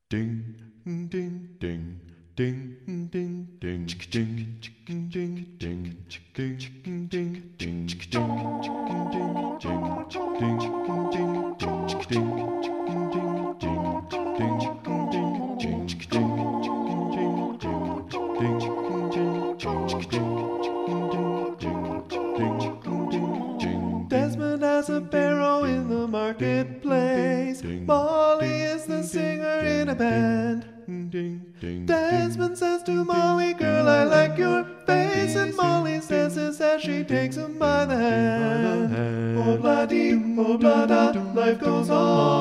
Ding, ding, ding, ding, ding, ding, ding, ding, ding, ding, ding, ding, ding, ding, Desmond has a barrow in the marketplace. Molly is the singer in a band. Desmond says to Molly, "Girl, I like your face." And Molly says this as she takes him by the hand. Oh, blah-dee, oh, blah-da, life goes on.